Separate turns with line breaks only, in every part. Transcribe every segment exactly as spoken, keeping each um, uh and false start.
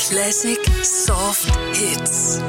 Classic Soft Hits.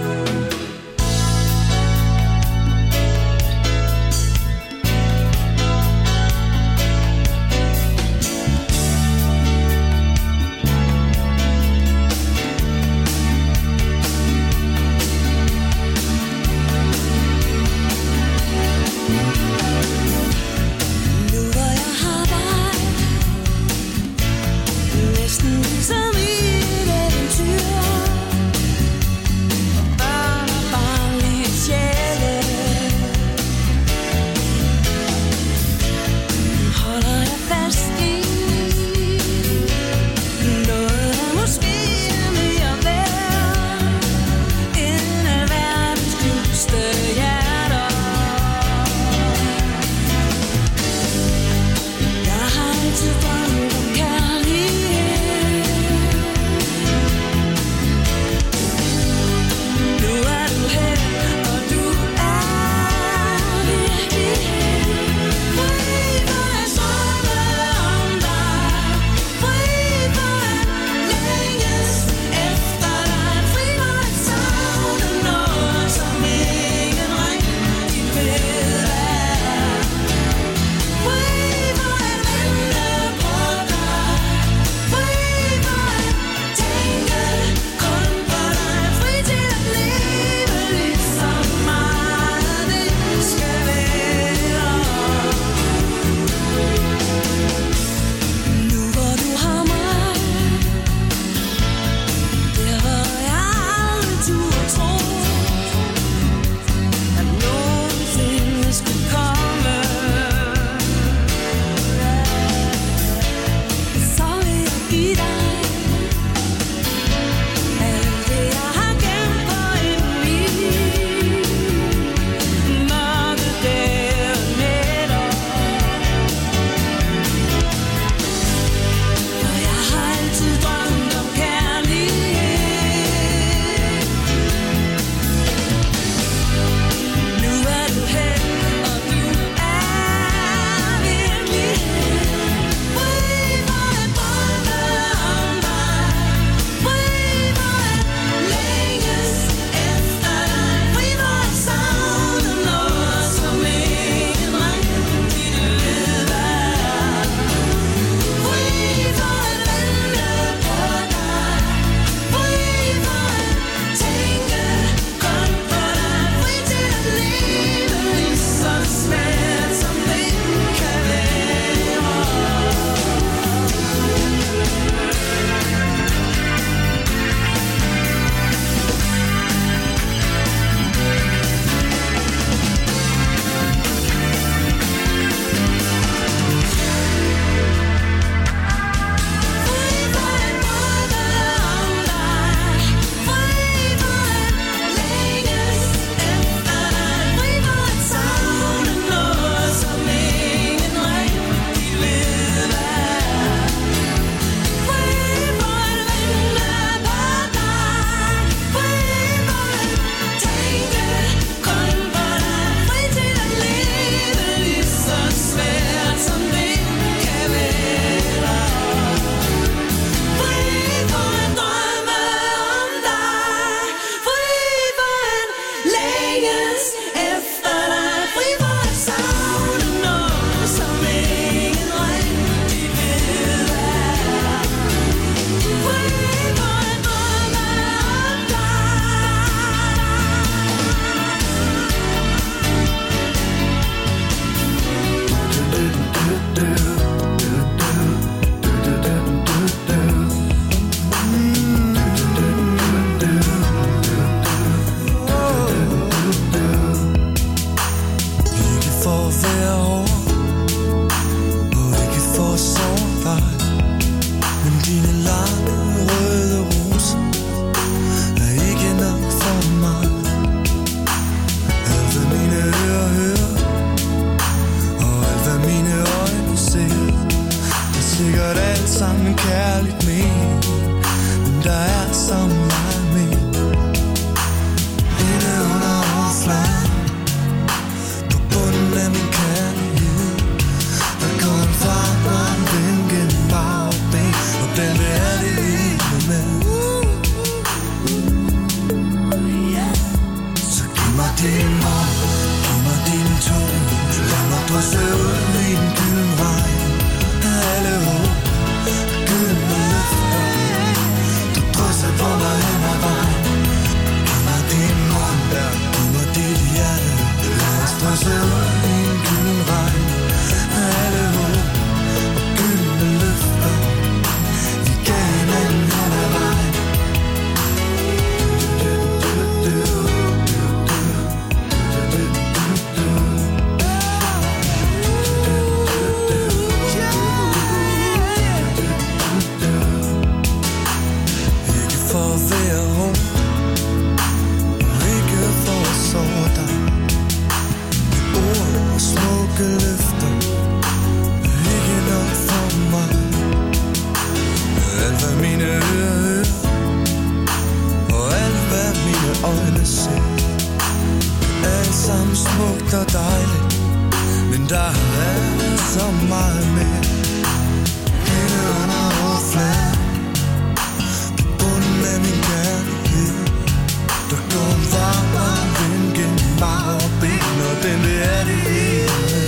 meget mere. Hende under overfladen, på bunden af min kærlighed. Der går en varm og vind gennem mig og ben, og den vil er det hele.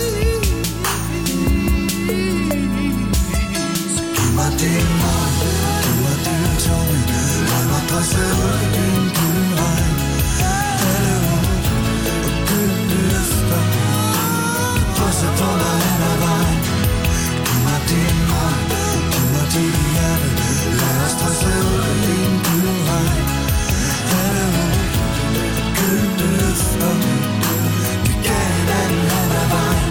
Så giv mig din mund, giv mig din tunge, lad mig dresse ud i din guldregn. Alle ud og gyldne løfter, dresse på mig hen ad vejen. Giv mig din mund, giv mig dit hjerte, lad os dresse ud i din guldregn. Alle ud og gyldne løfter, vi gav hinanden hen ad vejen.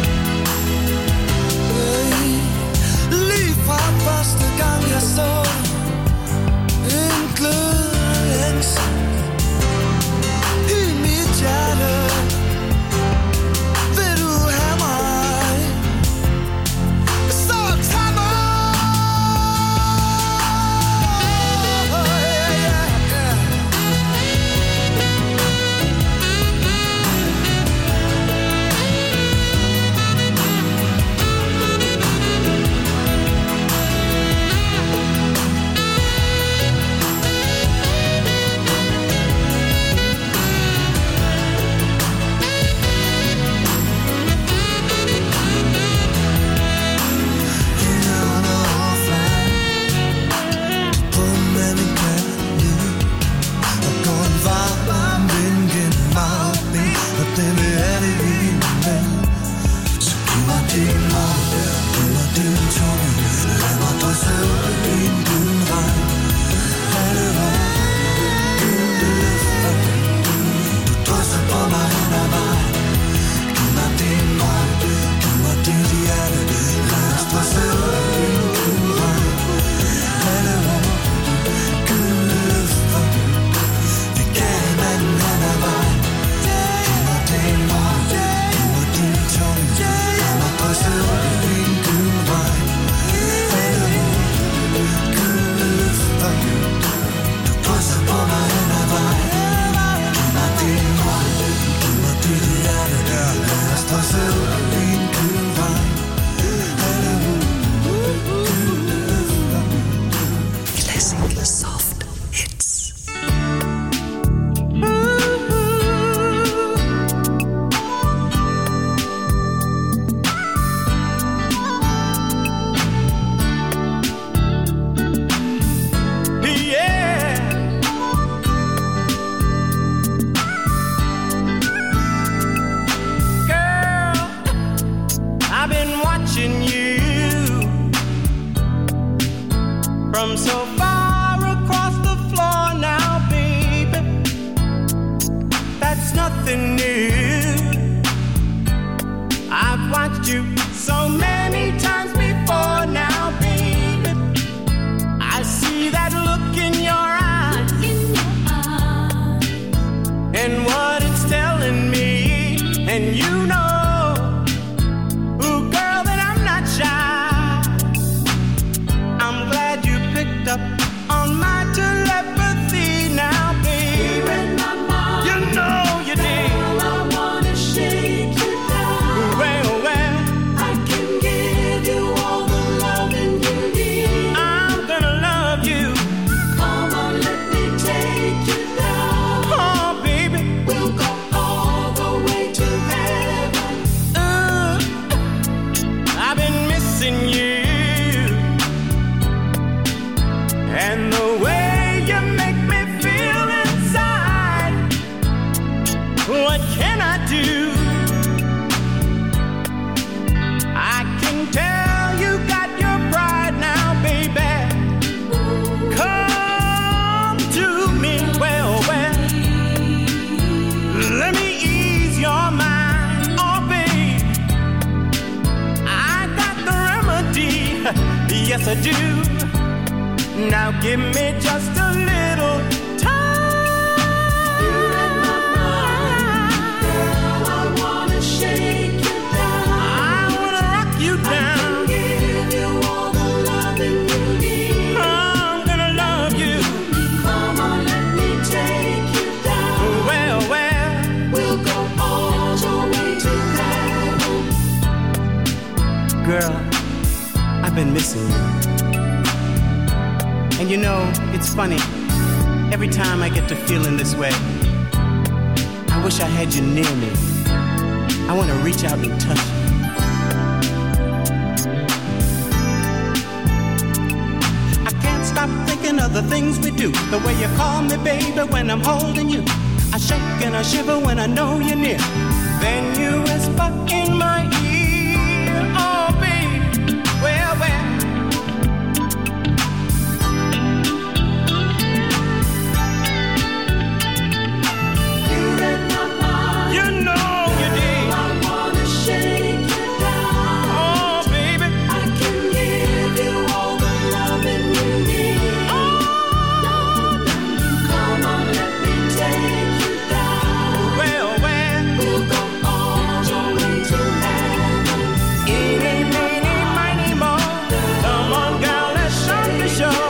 Lige fra første gang jeg så en glødende ansigt i mit hjerte. Vil du have mig? Så tag mig. Yeah, yeah, yeah. Hende under overfladen, på bunden af min kærlighed. Der går en varm vind gennem mig og ben, og den vil er det hele. Så giv mig din mund, giv mig din tunge, lad mig dresse ud i din guldregn. Alle ud, gyldne løfter, du drysser på mig hen ad vejen. Giv mig din mund, giv mig dit hjerte, lad os dresse ud i din guldregn. Alle ud, gyldne løfter, vi gav hinanden hen ad vejen. Giv mig din mund, giv mig din tunge, lad mig dresse ud i din guldregn. Alle ud, gyldne løfter, du drysser på mig hen ad vejen. Giv mig din mund, giv mig dit hjerte, lad os dresse ud i din guldregn. Alle ud, gyldne løfter.
Classic soft hits.
Yeah. Girl, I've been watching you from so far across the floor now, baby. That's nothing new. I've watched you so many times before now, baby. I see that look in your eyes and what it's telling me. And you know, ooh, girl, that I'm not shy. I'm glad you picked up on my telepathy now, baby. You know you did.
I wanna shake you down.
Well, well,
I can give you all the loving you need.
I'm gonna love you.
Come on, let me take you down.
Oh, baby.
We'll go all the way to heaven.
Uh, I've been missing you. And the way you make me feel inside. What can I do? I can tell you got your pride now, baby. Come to me, well, well. Let me ease your mind, oh, babe. I got the remedy, yes I do. Now give me just a little time.
You're in my mind. Girl, I wanna shake you down.
I wanna rock you down.
Give you all the loving you need.
I'm gonna love you.
Come on, let me take you down.
Well, well,
We'll go all the way to heaven.
Girl, I've been missing you. And you know, it's funny. Every time I get to feeling this way, I wish I had you near me. I want to reach out and touch you. I can't stop thinking of the things we do. The way you call me, baby, when I'm holding you. I shake and I shiver when I know you're near. Then you whisper in my ear, oh, baby, well, well.
You read my mind.
You know you did.
I wanna shake you down.
Oh, baby.
I can give you all the loving you need.
Oh,
Come on, let me take you down.
well, well.
We'll go all the way to heaven.
Eeny, meeny, miny, moe. Come on, girl, let's start the show.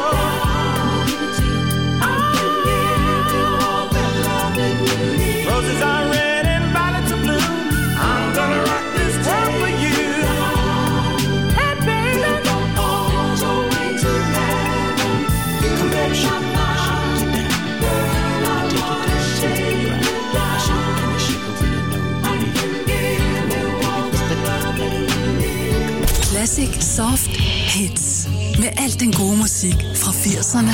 I can give you all the loving you need.
Roses are red and violets are blue. I'm gonna rock this world for you. Hey, baby.
We'll go all the way to heaven.
Come
Read
on,
my
shake,
mind. Girl, I wanna shake you down.
shake over your nose.
I can give you all the loving you need.
Classic Soft Hits. Med al den gode musik fra firserne,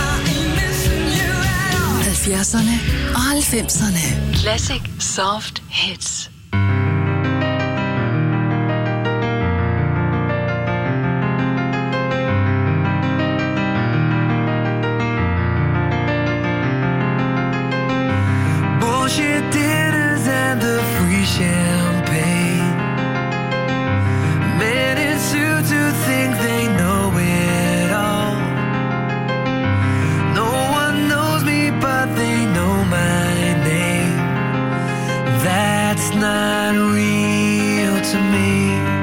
halvfjerdserne og halvfemserne. Classic Soft Hits.
Bullshit dinners and the free champagne. Men in suits who think they know it all. No one knows me, but they know my name. That's not real to me.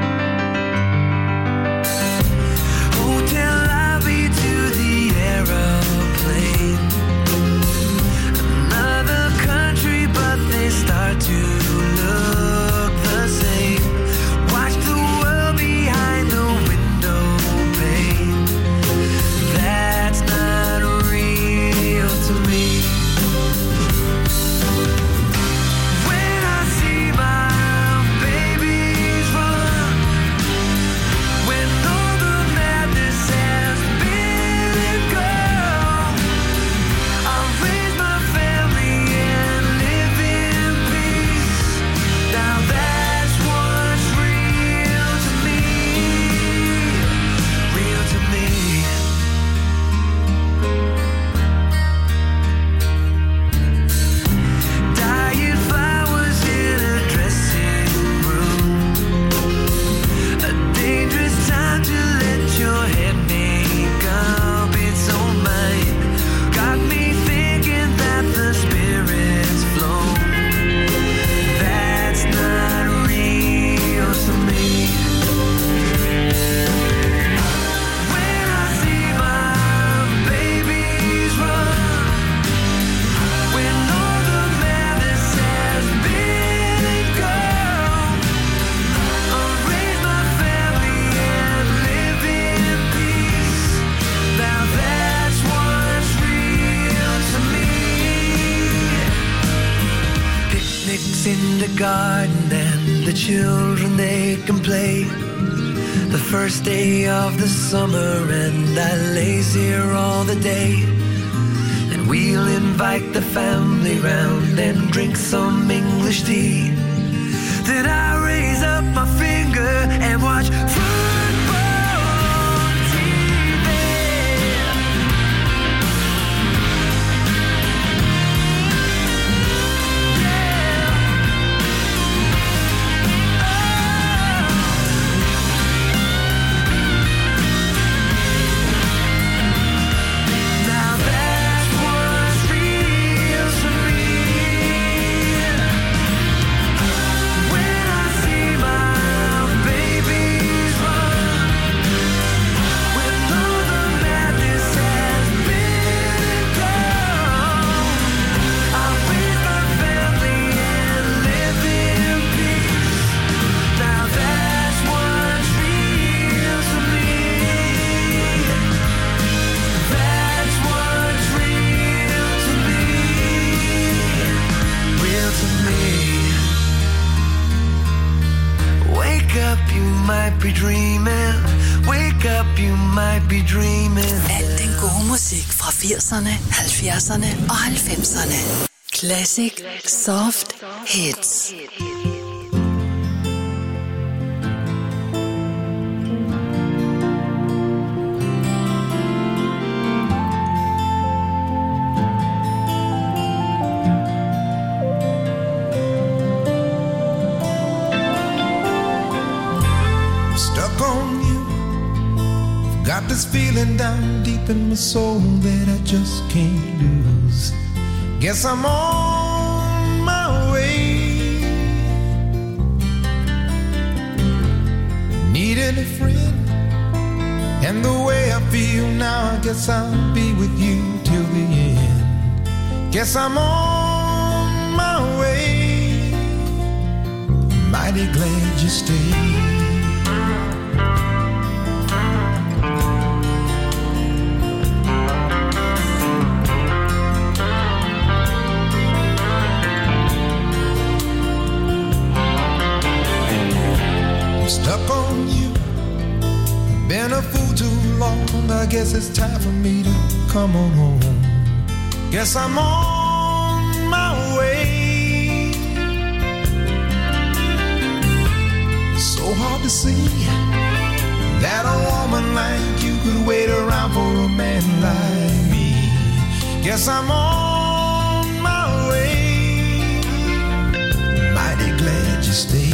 Hotel lobby to the aeroplane. Another country, but they start to look the same. Watch the world behind the window pane. That's not real to me. When I see my babies run, when all the madness has been and gone, I'll raise my family and live in peace. Now that's what's real to me. Real to me. Dying flowers in a dressing room. A dangerous time to let your head make up its own mind. Got me thinking that the spirit's flown. That's not real to me. When I see my babies run, when all the madness has been and gone, I'll raise my family and live in peace. Now that's what's real to me. Picnics in the garden and the children they can play. The first day of the summer and I lays here all the day. And we'll invite the family round and drink some English tea. Then I raise up my finger and watch football on T V. Now that's what's real to me. When I see my babies dreaming. Wake up, you might be dreaming.
Al den gode musik fra firserne, halvfjerdserne og halvfemserne. Classic Soft Hits.
Got this feeling down deep in my soul that I just can't lose. Guess I'm on my way. Needed a friend, and the way I feel now, I guess I'll be with you till the end. Guess I'm on my way. Mighty glad you stayed. Stuck on you, been a fool too long. I guess it's time for me to come on home. Guess I'm on my way. So hard to see that a woman like you could wait around for a man like me. Guess I'm on my way. Mighty glad you stayed.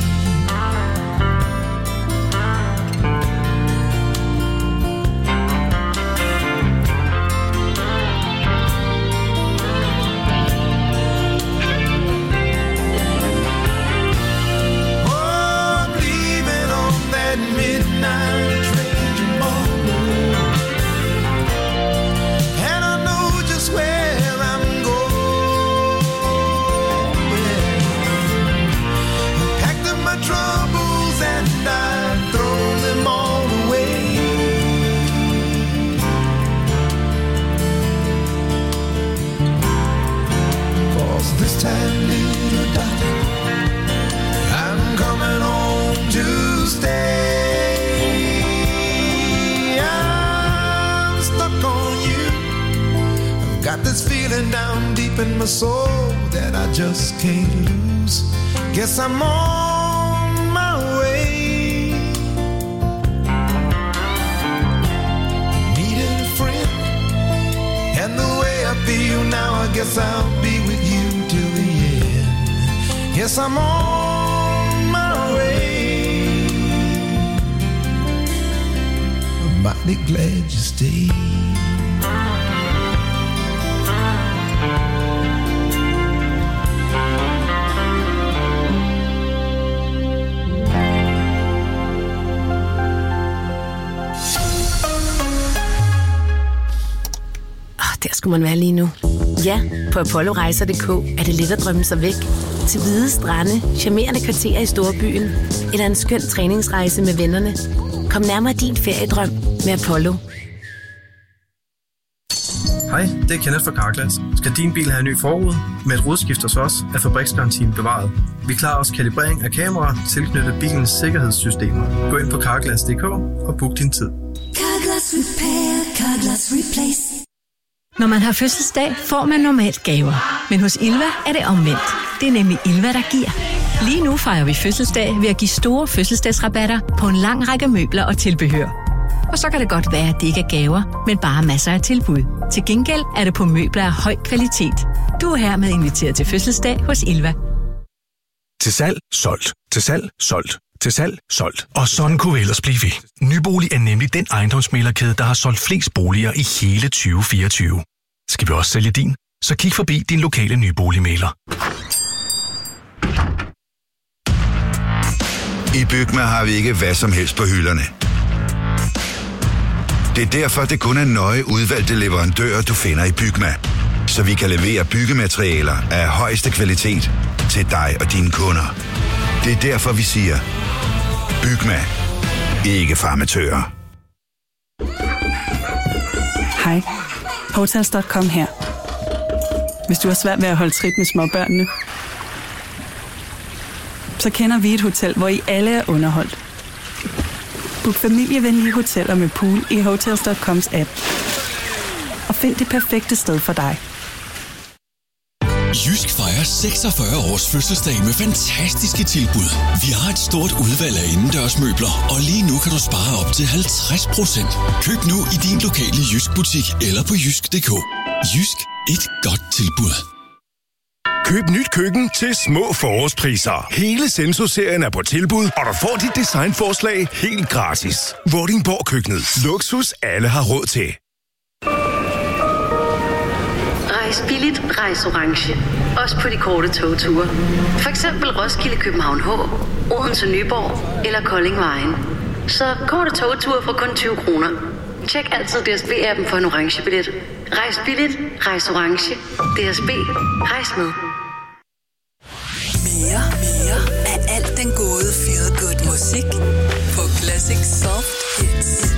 Down deep in my soul that I just can't lose. Guess I'm on my way. Needed a friend, and the way I feel now, I guess I'll be with you till the end. Guess I'm on my way. I'm mighty glad you stayed.
Der skulle man være lige nu. Ja, på apollorejser punktum d k er det let at drømme sig væk. Til hvide strande, charmerende kvarterer i storbyen, eller en skøn træningsrejse med vennerne. Kom nærmere din feriedrøm med Apollo.
Hej, det er Kenneth fra Carglass. Skal din bil have en ny forrude? Med et rodskift hos os er fabriksgarantien bevaret. Vi klarer også kalibrering af kameraer tilknyttet bilens sikkerhedssystemer. Gå ind på carglass punktum d k og book din tid.
Carglass Repair, Carglass Replace.
Når man har fødselsdag, får man normalt gaver. Men hos Ilva er det omvendt. Det er nemlig Ilva, der giver. Lige nu fejrer vi fødselsdag ved at give store fødselsdagsrabatter på en lang række møbler og tilbehør. Og så kan det godt være, at det ikke er gaver, men bare masser af tilbud. Til gengæld er det på møbler af høj kvalitet. Du er hermed inviteret til fødselsdag hos Ilva.
Til salg, solgt. Til salg, solgt. Til salg, solgt. Og sådan kunne vi ellers blive ved. Nybolig er nemlig den ejendomsmæglerkæde, der har solgt flest boliger i hele tyve fireogtyve. Skal vi også sælge din? Så kig forbi din lokale nyboligmægler.
I Bygma har vi ikke hvad som helst på hylderne. Det er derfor, det kun er nøje udvalgte leverandører, du finder i Bygma. Så vi kan levere byggematerialer af højeste kvalitet til dig og dine kunder. Det er derfor, vi siger, Bygma. Ikke farmatører.
Hej. Hotels punktum com her. Hvis du har svært ved at holde trit med småbørnene, så kender vi et hotel, hvor I alle er underholdt. Book familievenlige hoteller med pool i hotels punktum coms app. Og find det perfekte sted for dig.
Jysk fejrer seksogfyrre års fødselsdag med fantastiske tilbud. Vi har et stort udvalg af indendørsmøbler, og lige nu kan du spare op til halvtreds procent. Køb nu i din lokale Jysk butik eller på jysk punktum d k. Jysk, et godt tilbud.
Køb nyt køkken til små forårspriser. Hele Senso-serien er på tilbud, og du får dit designforslag helt gratis. Vordingborg Køkkenet. Luksus alle har råd til.
Rejs billigt, rejs orange. Også på de korte togture. For eksempel Roskilde, København H, Odense, Nyborg eller Kolding Vejen. Så korte togture for kun tyve kroner. Tjek altid D S B-appen for en orange billet. Rejs billigt, rejs orange. D S B, rejs med.
Mere, mere af alt den gode feel good musik på Classic Soft Hits.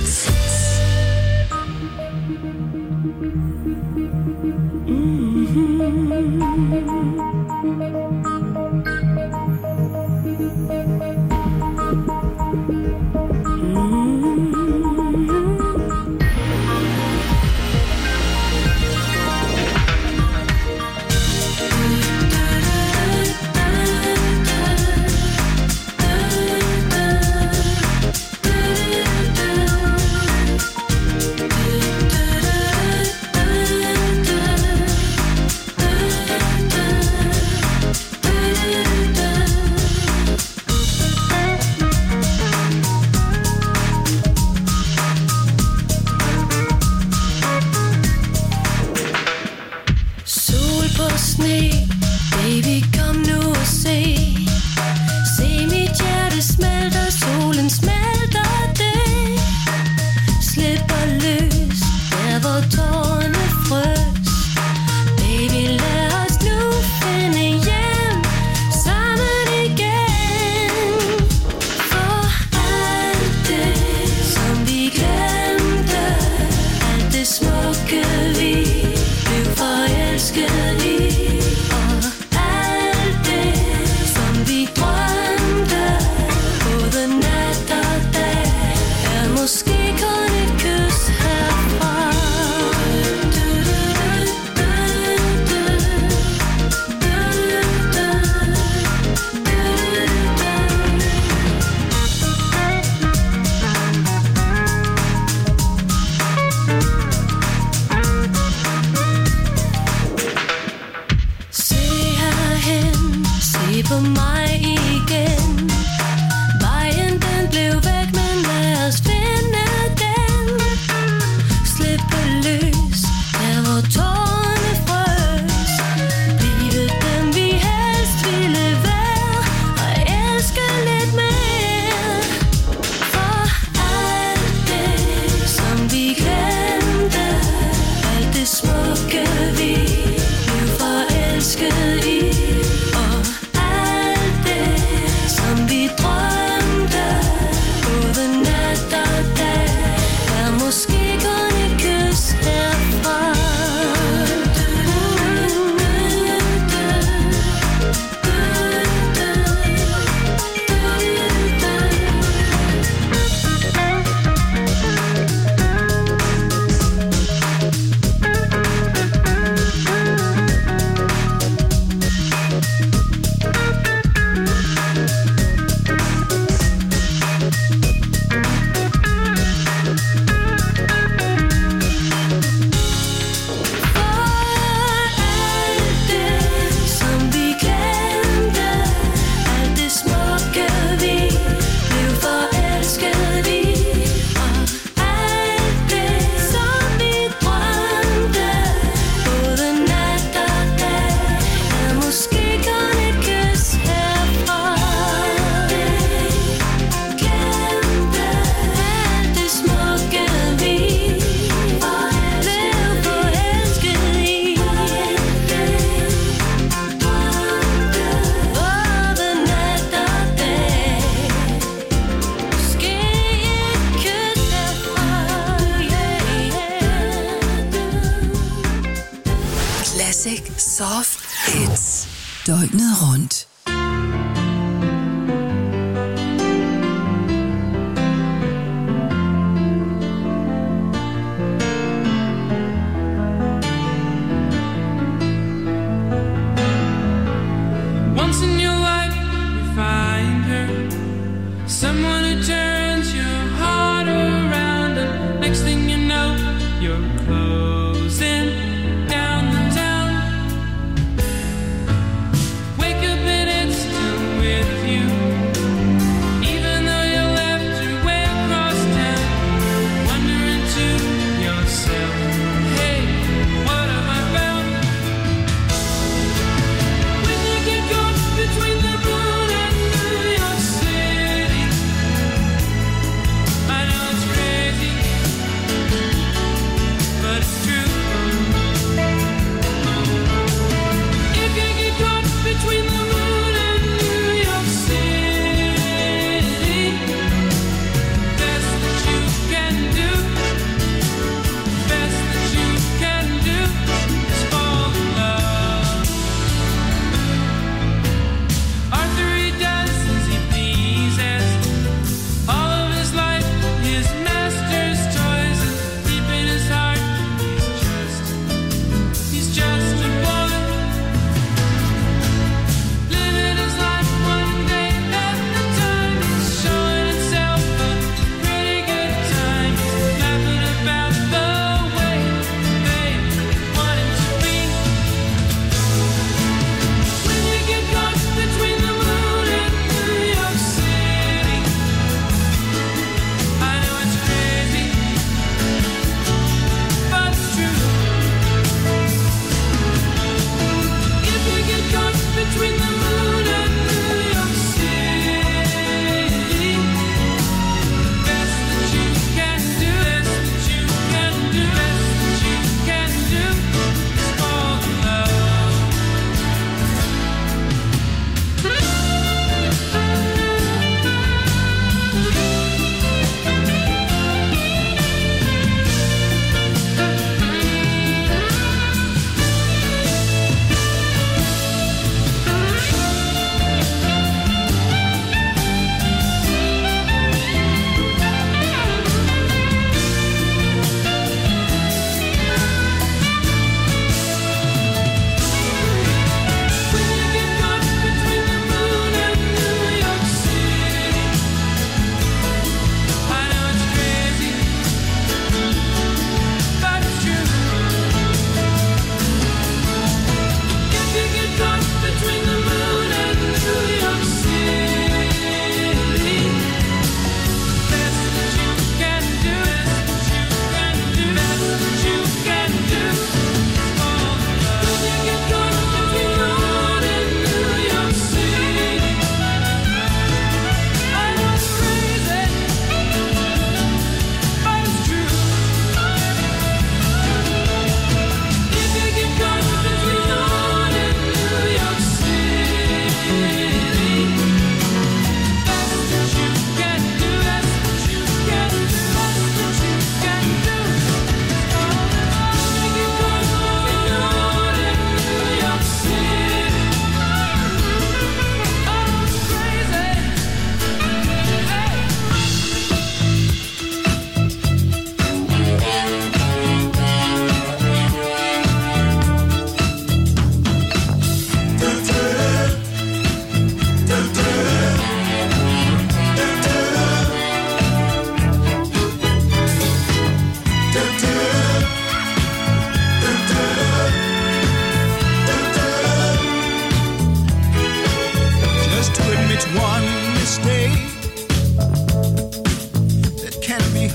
Soft Hits. Døgnet rundt.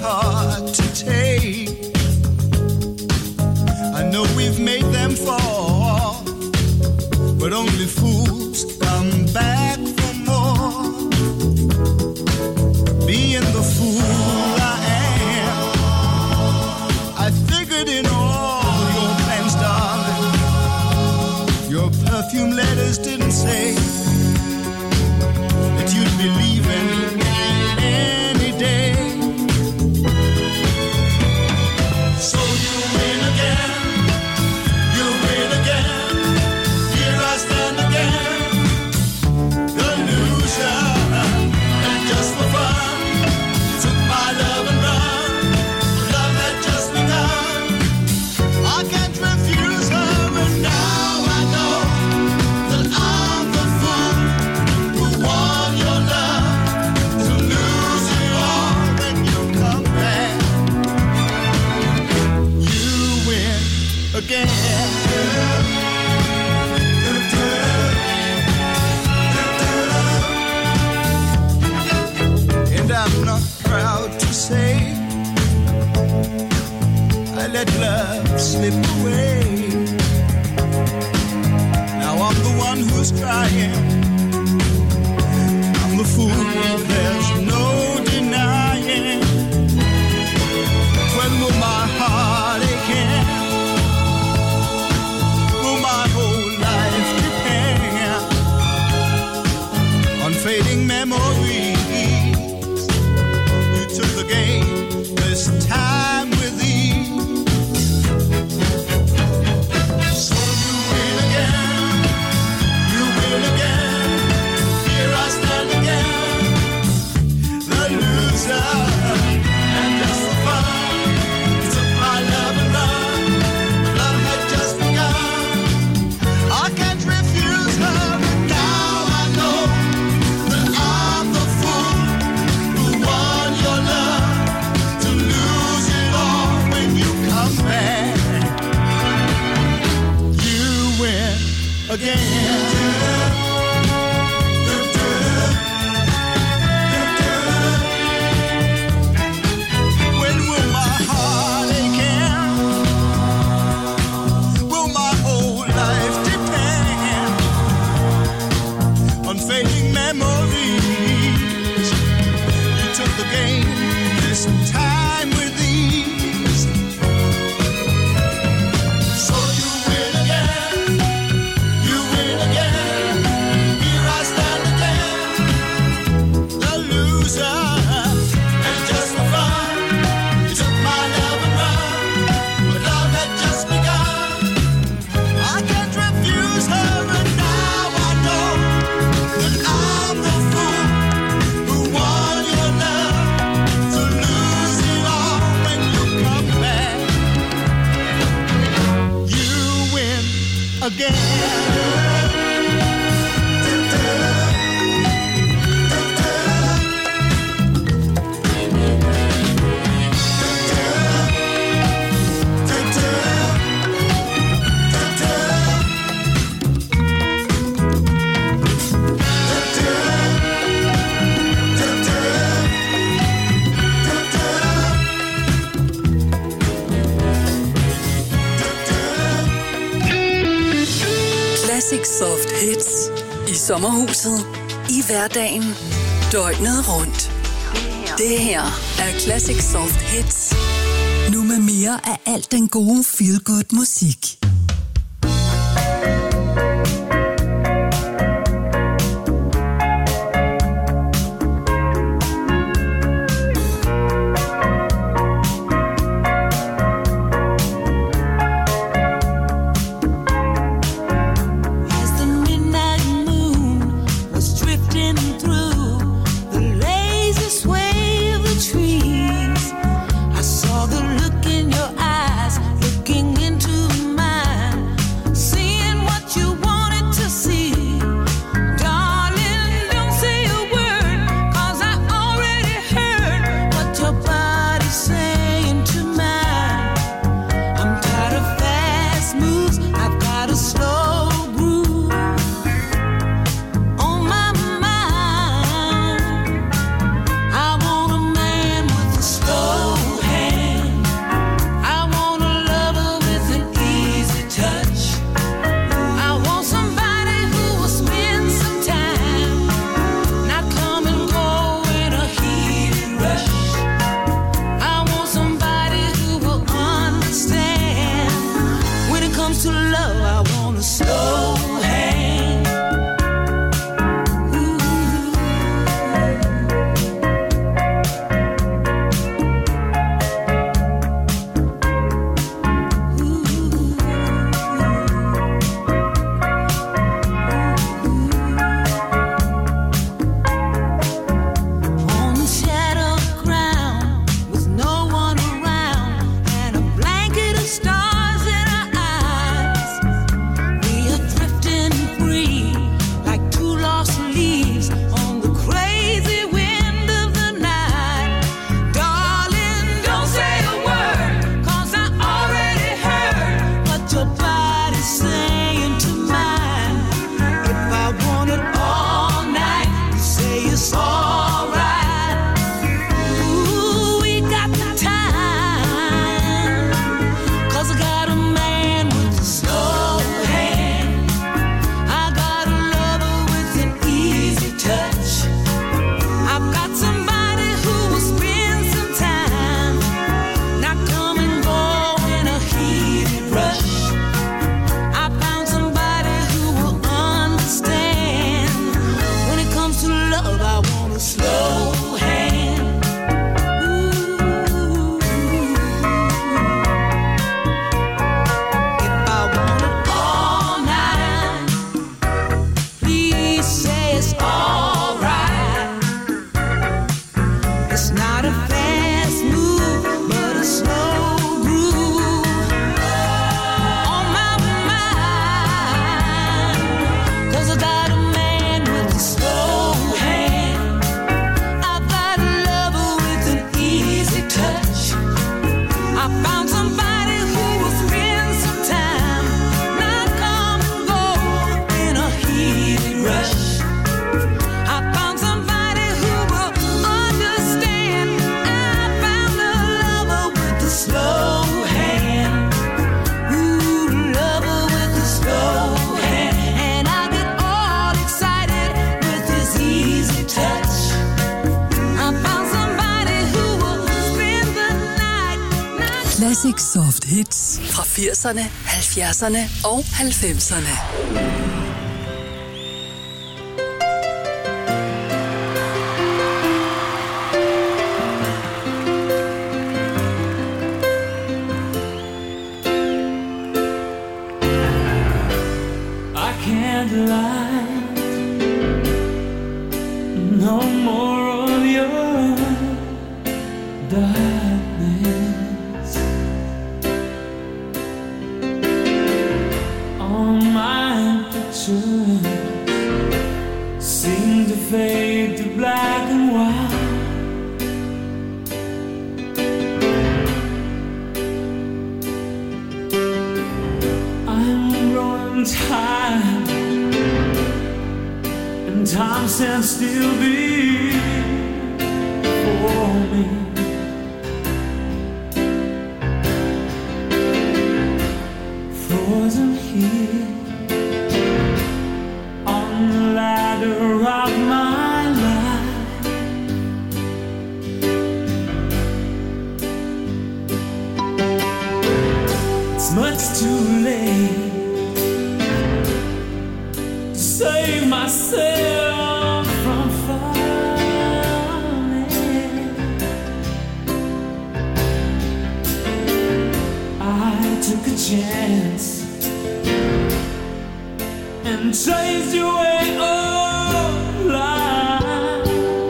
hard to take. I know we've made them fall, but only fools come back for more. Being the fool I am, I figured in all your plans, darling, your perfume letters didn't say that you'd be leaving any day. So you win again, you win again, here I stand again, the loser, and just for fun, you took my love and run, love had just begun, I can't refuse her, and now I know that I'm the fool who won your love, to lose it all when you come back. You win again. And I'm not proud to say I let love slip away. Now I'm the one who's crying, I'm the fool, there's no denying. When will my heart again? Will my whole life depend on fading memories? You took the game this time with ease. So you win again, you win again, here I stand again, the loser, and just for fun, you took my love and run, love had just begun, I can't refuse her, and now I know that I'm the fool who won your love, to lose it all when you come back. You win again. When will my heart again? Will my whole life depend on fading memories? You took the game this time with ease. So you win again, you win again, here I stand again, the loser, and just for fun, you took my love and run, but love had just begun, I can't refuse her, and now I know that I'm the fool who won your love, to lose it all when you come back. You win again.
Classic Soft Hits i sommerhuset, i hverdagen, døgnet rundt. Det her er Classic Soft Hits. Nu med mere af alt den gode feel-good musik.
As the midnight moon was drifting through the lazy sway of the trees, I saw the look in your eyes, looking into mine.
Classic Soft Hits fra firserne, halvfjerdserne og halvfemserne.
I can't lie, no more of your darkness. All my pictures seem to fade to black and white. I'm growing tired, and time stands still before me. Frozen here on the ladder of my life. It's much too late to save myself from falling. I took a chance and chased you away alive.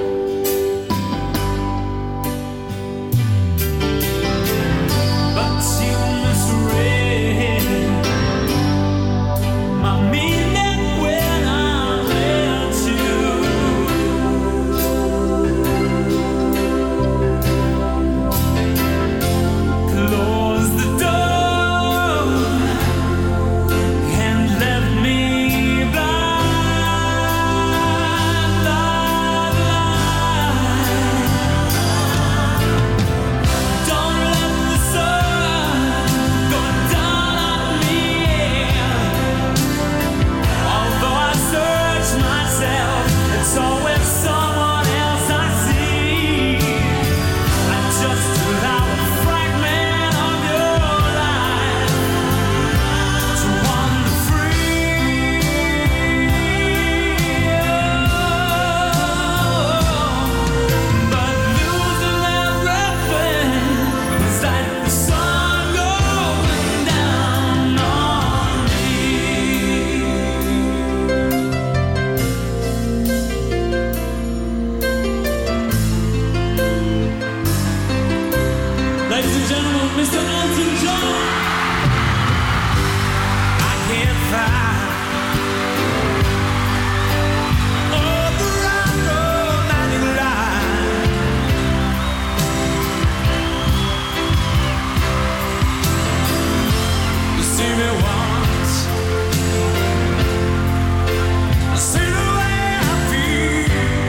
But you misread my meaning when I met you. Close the door and left me blind. Don't let the sun go down on me. Although I search myself, it's always someone else I see. I just allow a fragment of your life to wander free. But losing everything is like the sun going down on me. Ladies and gentlemen, Mister Elton John. I can't find all the right romantic line. You see me once, I see the way I feel.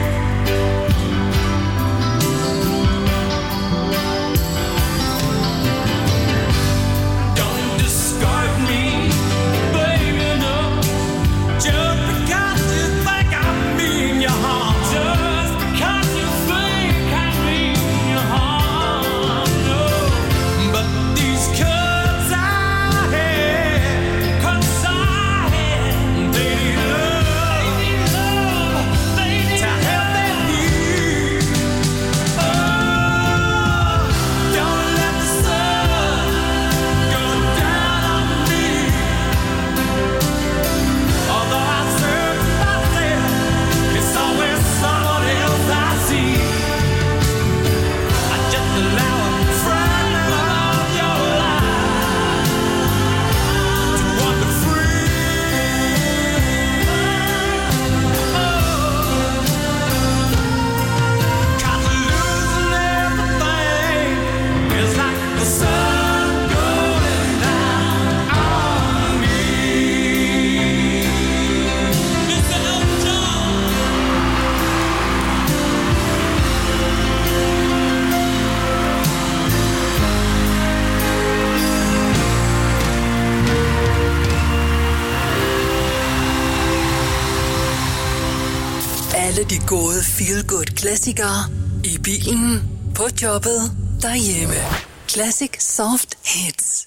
Don't discard me, baby, no. Just because you think I mean you harm. Just because you think I mean you harm, no. But these cuts I had, cuts I had, they need love, they need to help them heal. Oh, don't let the sun go down on me. Although I search myself, it's always someone else I see. I just allow a fragment of your life to wander free. Oh, 'cause losing everything is like the sun going down on me. Mister Elton John.
Alle de gode feel-good klassikere i bilen, på jobbet, derhjemme. Classic Soft Hits.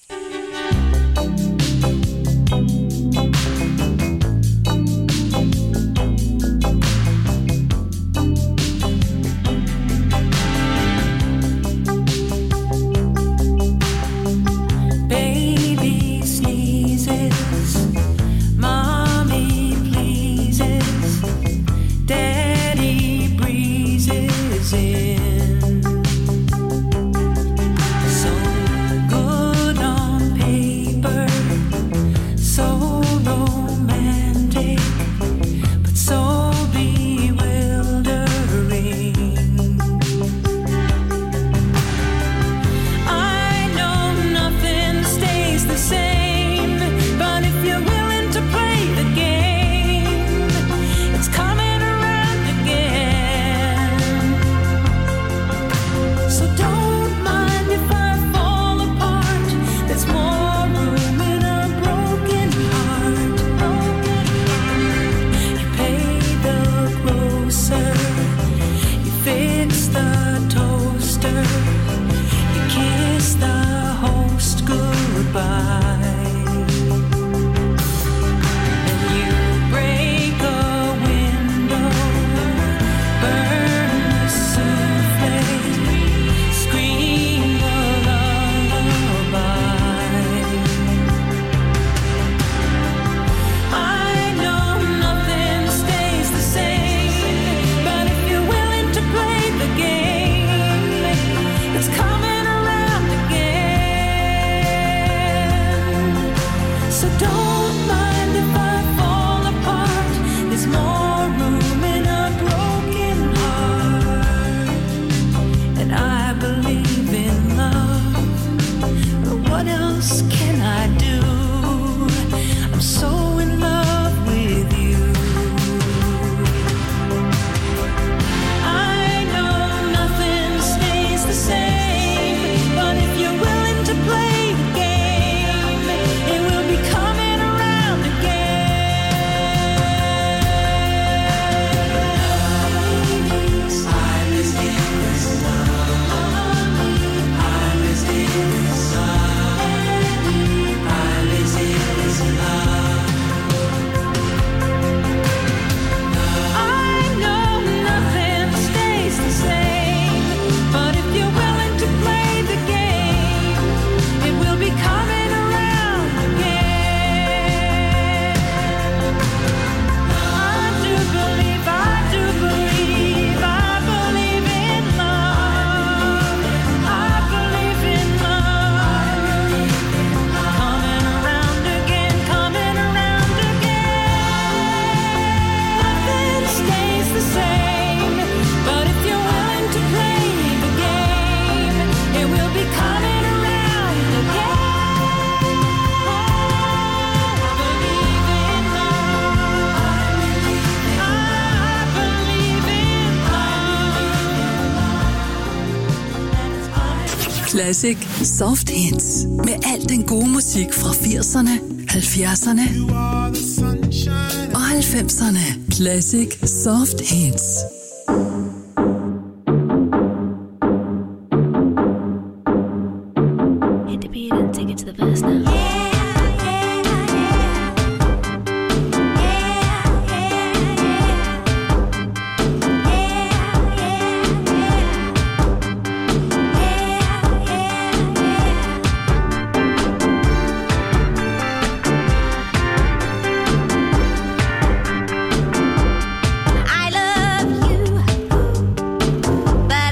Classic Soft Hits. Med al den gode musik fra firserne, halvfjerdserne og halvfemserne. Classic Soft Hits.
Hit the beat and take it to the verse now.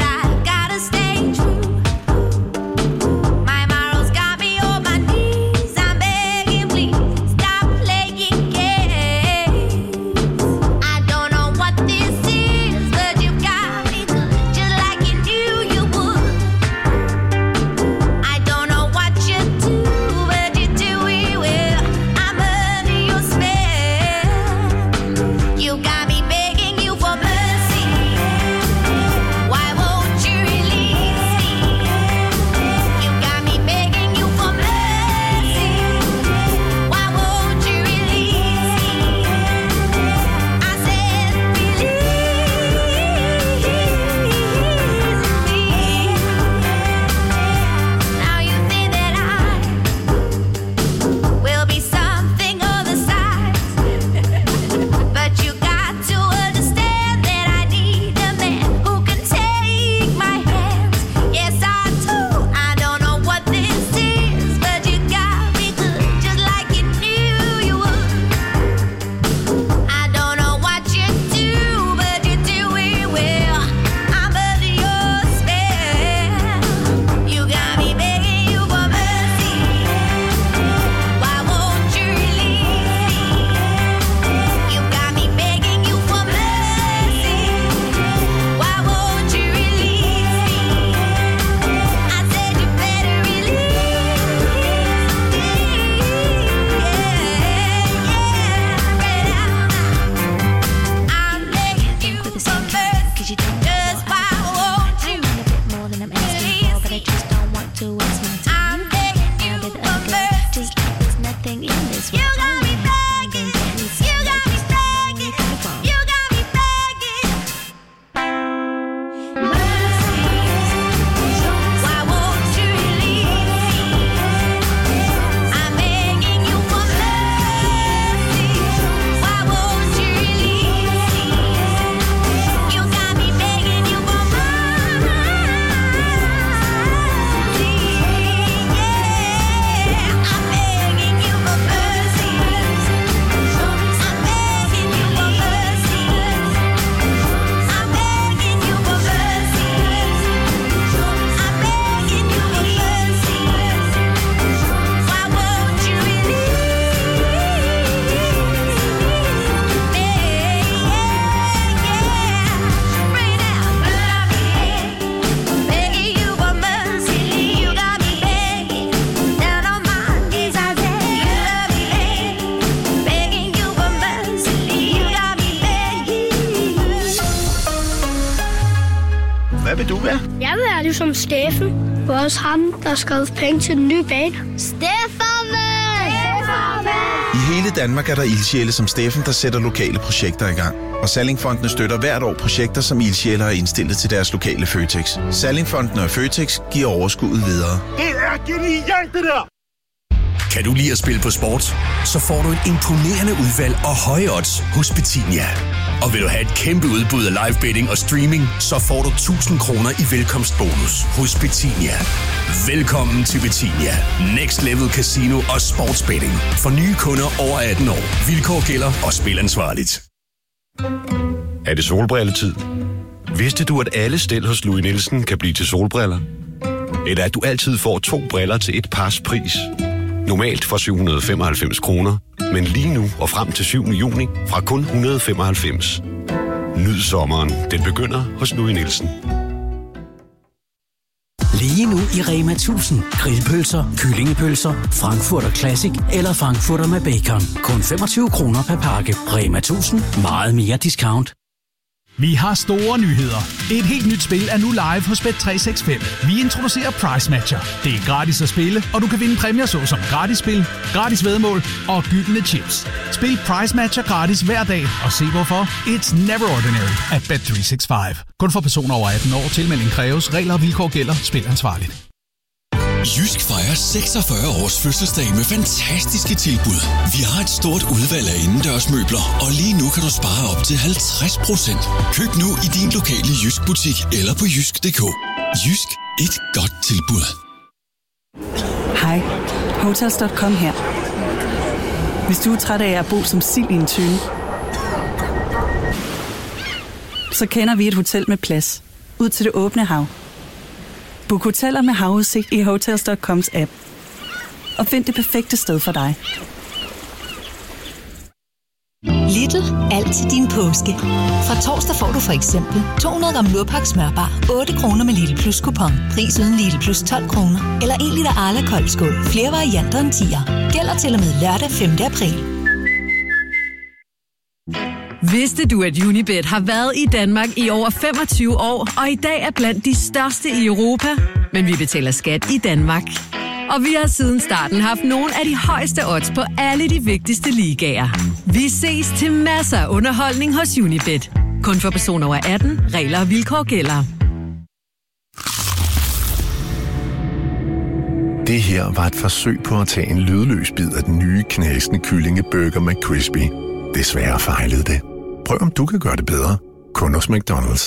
My morals got me on my knees. du som Steffen? Det var også ham, der skrev penge til den nye bane. Steffen!
I hele Danmark er der ildsjæle som Steffen, der sætter lokale projekter i gang. Og Sallingfondene støtter hvert år projekter, som ildsjæle har indstillet til deres lokale Føtex. Sallingfondene og Føtex giver overskuddet videre.
Det er genialt, det der!
Kan du lide at spille på sport? Så får du et imponerende udvalg og høje odds hos Betinia. Og vil du have et kæmpe udbud af live betting og streaming, så får du tusind kroner i velkomstbonus hos Betinia. Velkommen til Betinia. Next Level Casino og Sportsbetting. For nye kunder over atten år. Vilkår gælder og spil ansvarligt.
Er det solbrilletid? Vidste du, at alle stel hos Louis Nielsen kan blive til solbriller? Eller at du altid får to briller til et pars pris? Normalt for syv hundrede og femoghalvfems kroner, men lige nu og frem til syvende juni fra kun et hundrede og femoghalvfems. Nyd sommeren. Den begynder hos Louis Nielsen.
Lige nu i Rema tusind. Grillpølser, kyllingepølser, Frankfurter Classic eller Frankfurter med bacon. Kun femogtyve kroner per pakke. Rema tusind. Meget mere discount.
Vi har store nyheder. Et helt nyt spil er nu live hos Bet tre seks fem. Vi introducerer Price Matcher. Det er gratis at spille, og du kan vinde præmier såsom gratis spil, gratis væddemål og gyldne chips. Spil Price Matcher gratis hver dag, og se hvorfor. It's never ordinary at Bet tre seks fem. Kun for personer over atten år. Tilmelding kræves. Regler og vilkår gælder. Spil ansvarligt.
Jysk fejrer seksogfyrre års fødselsdag med fantastiske tilbud. Vi har et stort udvalg af indendørsmøbler, og lige nu kan du spare op til halvtreds procent. Køb nu i din lokale Jysk butik eller på jysk punktum d k. Jysk, et godt tilbud.
Hej, Hotels punktum com her. Hvis du er træt af at bo som sild i en tønde, så kender vi et hotel med plads ud til det åbne hav. Book hoteller med havudsigt i Hotels punktum coms app. Og find det perfekte sted for dig.
Lidl, alt til din påske. Fra torsdag får du for eksempel to hundrede gram Lurpak smørbar, otte kroner med Lidl Plus kupon. Pris uden Lidl Plus tolv kroner. Eller en liter Arla koldskål. Flere varianter end tier. Gælder til og med lørdag femte april.
Vidste du, at Unibet har været i Danmark i over femogtyve år, og i dag er blandt de største i Europa? Men vi betaler skat i Danmark. Og vi har siden starten haft nogle af de højeste odds på alle de vigtigste ligaer. Vi ses til masser af underholdning hos Unibet. Kun for personer over atten. Regler og vilkår gælder.
Det her var et forsøg på at tage en lydløs bid af den nye knasende kyllingeburger McCrispy. Desværre fejlede det. Prøv om du kan gøre det bedre. Kun hos McDonald's.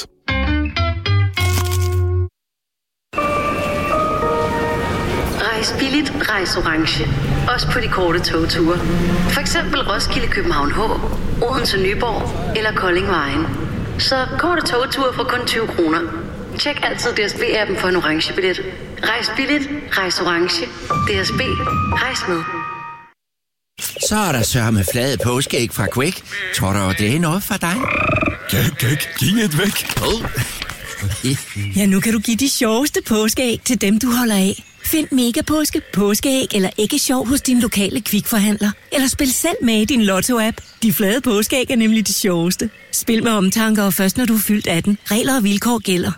Rejs billigt, rejs orange. Også på de korte togture. For eksempel Roskilde, København H, Odense, Nyborg eller Kolding Vejen. Så korte togture for kun tyve kroner. Tjek altid D S B-appen for en orange billet. Rejs billigt, rejs orange. D S B, rejs med.
Så er der sørme flade påskeæg fra Quake. Tror du, det er noget for dig?
Gæk, gæk, giv et væk.
Ja, nu kan du give de sjoveste påskeæg til dem, du holder af. Find Megapåske, påskeæg eller æggesjov hos din lokale Kvikforhandler. Eller spil selv med i din Lotto-app. De flade påskeæg er nemlig de sjoveste. Spil med omtanke og først når du er fyldt atten. Regler og vilkår gælder.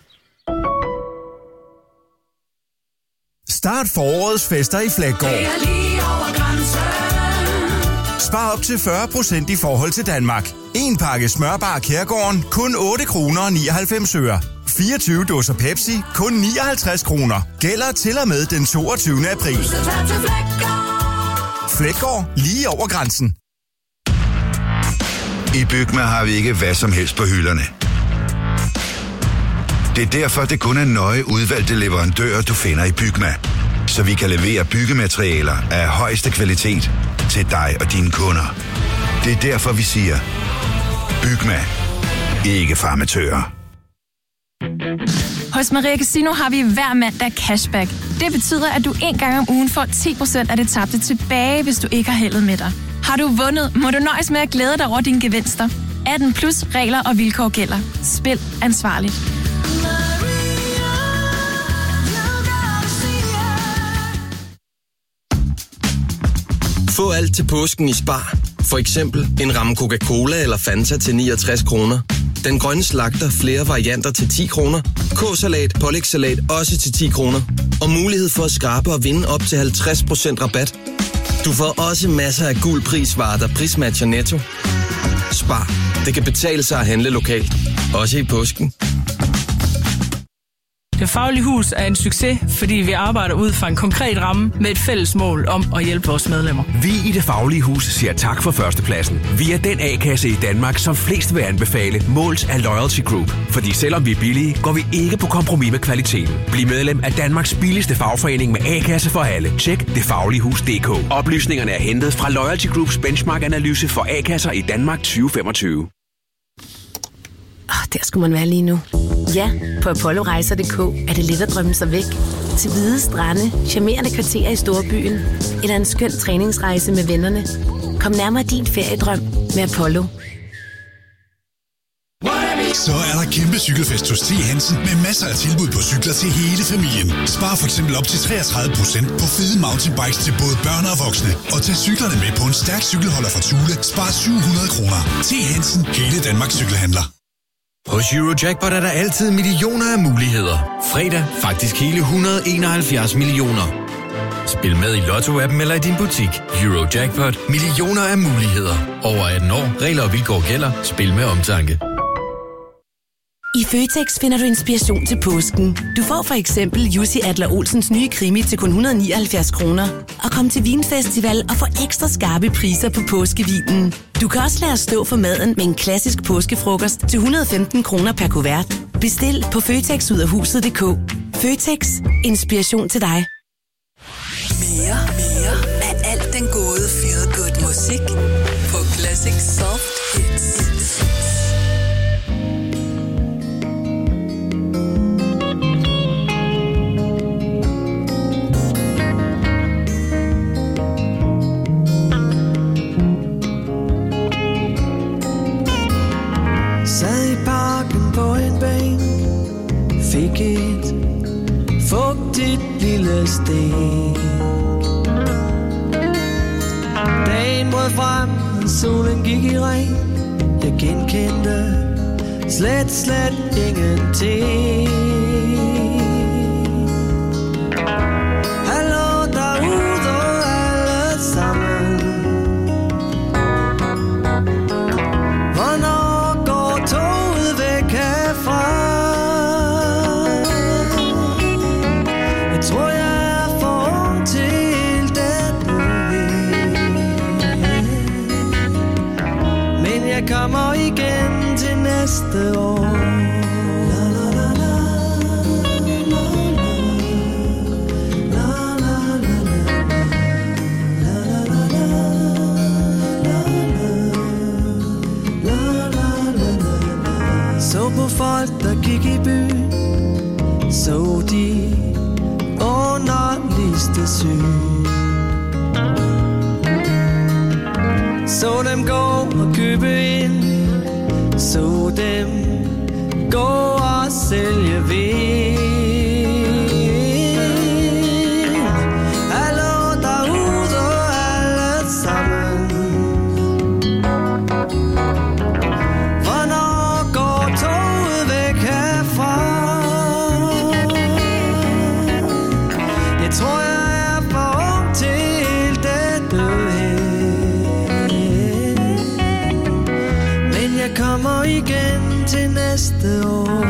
Start forårets fester i Flækgaard. Spar op til fyrre procent i forhold til Danmark. En pakke smørbar Kærgården, kun otte kroner og nioghalvfems øre. fireogtyve dåser Pepsi, kun nioghalvtreds kroner. Gælder til og med den toogtyvende april. Flækgaard, lige over grænsen.
I Bygma har vi ikke hvad som helst på hylderne. Det er derfor, det kun er nøje udvalgte leverandører, du finder i Bygma. Så vi kan levere byggematerialer af højeste kvalitet til dig og dine kunder. Det er derfor, vi siger, Bygma. Ikke farmatører.
Hos Maria Casino har vi hver mandag cashback. Det betyder, at du en gang om ugen får ti procent af det tabte tilbage, hvis du ikke har heldet med dig. Har du vundet, må du nøjes med at glæde dig over dine gevinster. atten plus regler og vilkår gælder. Spil ansvarligt.
Få alt til påsken i Spar. For eksempel en ramme Coca-Cola eller Fanta til niogtres kroner.
Den grønne slagter flere varianter til ti kroner. K-salat, pålægssalat også til ti kroner. Og mulighed for at skrabe og vinde op til halvtreds procent rabat. Du får også masser af gul prisvarer, der prismatcher Netto. Spar. Det kan betale sig at handle lokalt. Også i påsken.
Det Faglige Hus er en succes, fordi vi arbejder ud fra en konkret ramme med et fælles mål om at hjælpe vores medlemmer.
Vi i Det Faglige Hus siger tak for førstepladsen. Vi er den A-kasse i Danmark, som flest vil anbefale, målt af Loyalty Group. Fordi selvom vi er billige, går vi ikke på kompromis med kvaliteten. Bliv medlem af Danmarks billigste fagforening med A-kasse for alle. Tjek det faglige hus punktum d k. Oplysningerne er hentet fra Loyalty Groups benchmark-analyse for A-kasser i Danmark tyve femogtyve.
Oh, der skulle man være lige nu. Ja, på apollo rejser punktum d k er det let at drømme sig væk. Til hvide strande, charmerende kvarterer i storbyen, eller en skøn træningsrejse med vennerne. Kom nærmere din feriedrøm med Apollo.
Så er der kæmpe cykelfest hos T. Hansen med masser af tilbud på cykler til hele familien. Spar for eksempel op til treogtredive procent på fede mountainbikes til både børn og voksne. Og tag cyklerne med på en stærk cykelholder fra Thule. Spar syv hundrede kroner. T. Hansen, hele Danmarks cykelhandler.
Hos Eurojackpot er der altid millioner af muligheder. Fredag faktisk hele et hundrede og enoghalvfjerds millioner. Spil med i Lotto-appen eller i din butik. Eurojackpot. Millioner af muligheder. Over atten år. Regler og vilkår gælder. Spil med omtanke.
I Føtex finder du inspiration til påsken. Du får for eksempel Jussi Adler-Olsens nye krimi til kun et hundrede og nioghalvfjerds kroner. Og kom til Vinfestival og få ekstra skarpe priser på påskevinen. Du kan også lade os stå for maden med en klassisk påskefrokost til et hundrede og femten kroner per kuvert. Bestil på føtex ud af huset punktum d k. Føtex. Inspiration til dig.
Mere, mere af alt den gode feel good musik på Classic Soft Hits.
Sad i parken på en bænk, fik et fugtigt lille stik. Dagen brød frem, og solen gik i ring. Jeg genkendte slet, slet ingenting. Hallo derude alle sammen. Hvornår går toget væk herfra? Jeg tror jeg er for ung til denne men jeg kommer igen til næste år. Så på folk, der gik i byen, så de underligste syn. Så dem gå og købe ind, så dem gå og sælge vin. Hallo derude alle sammen. Hvornår går toget væk herfra? Jeg tror jeg er for ung til dette her, men jeg kommer igen til næste år.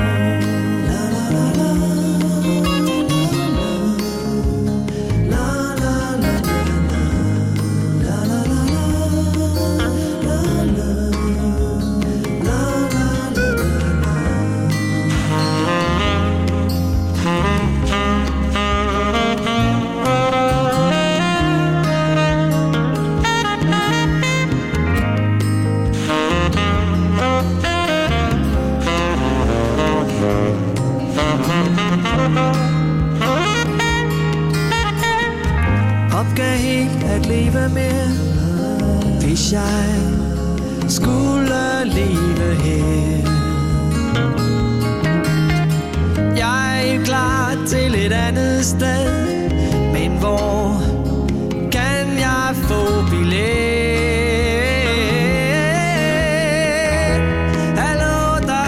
Opgav helt at leve mere, hvis jeg skulle leve her. Jeg er klar til et andet sted, men hvor kan jeg få billet? Hallo der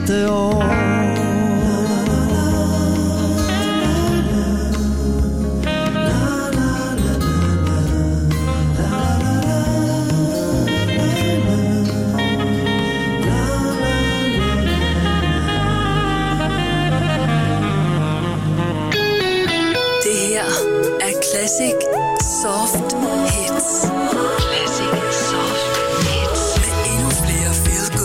næste år.